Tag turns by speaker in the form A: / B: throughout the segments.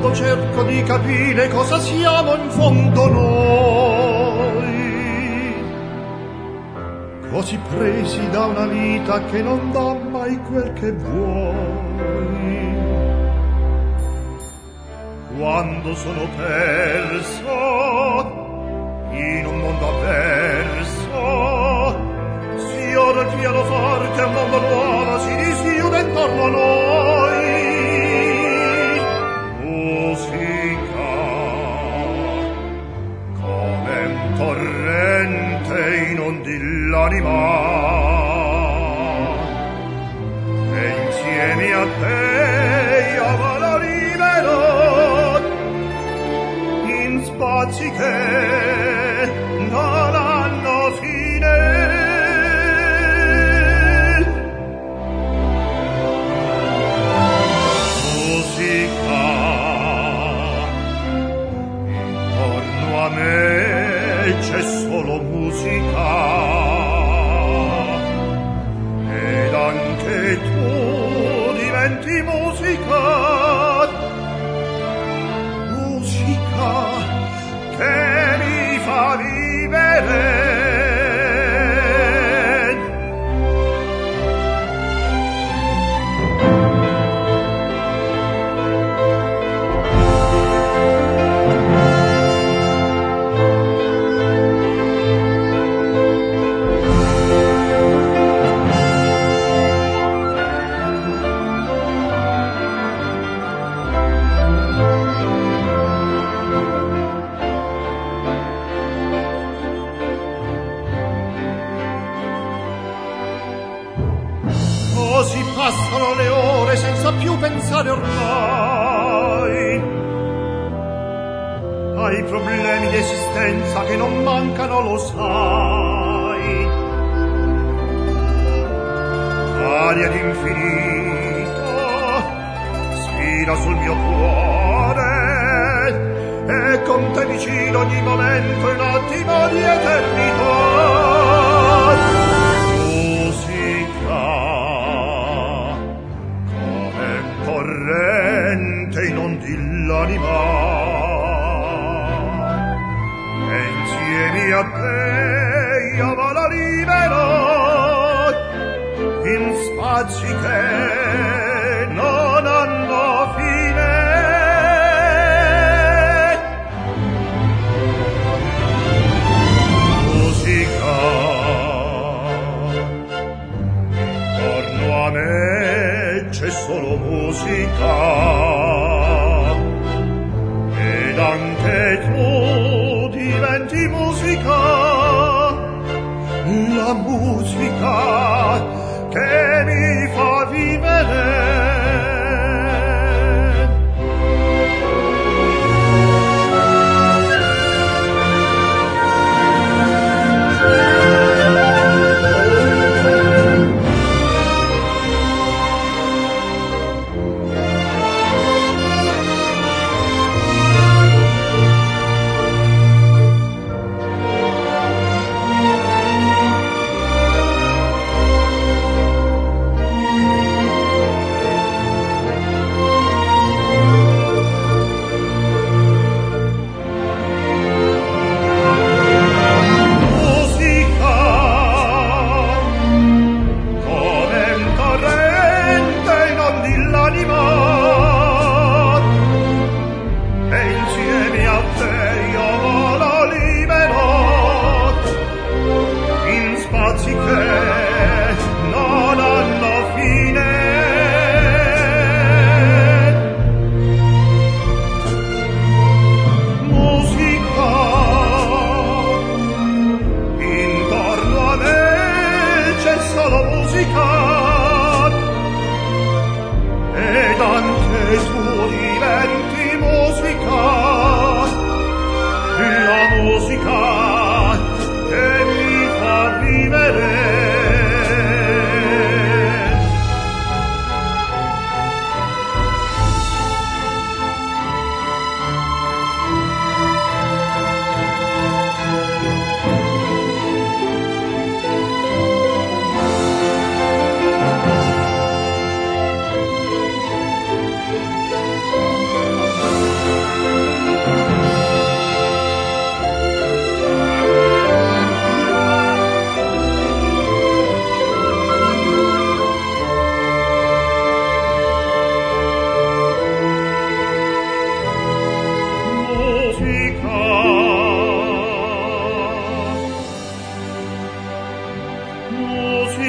A: cerco di capire cosa siamo in fondo noi, così presi da una vita che non dà mai quel che vuoi. Quando sono perso in un mondo avverso, sfiora il pianoforte, un mondo nuovo si dischiude intorno a noi. Musica come un torrente inondi l'anima, e insieme a te io vado libero in spazi che non hanno fine. Musica intorno a me c'è solo musica, ed anche tu diventi musica, musica che mi fa vivere. Così passano le ore senza più pensare ormai ai problemi di esistenza che non mancano, lo sai. Aria d'infinito sfida sul mio cuore, e con te vicino ogni momento è un attimo di eternità. Corrente inondi l'anima, e insieme a te io vado libero in spazi che non hanno fine. Musica intorno a me c'è solo musica, ed anche tu diventi musica, la musica che mi fa vivere.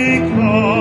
A: dica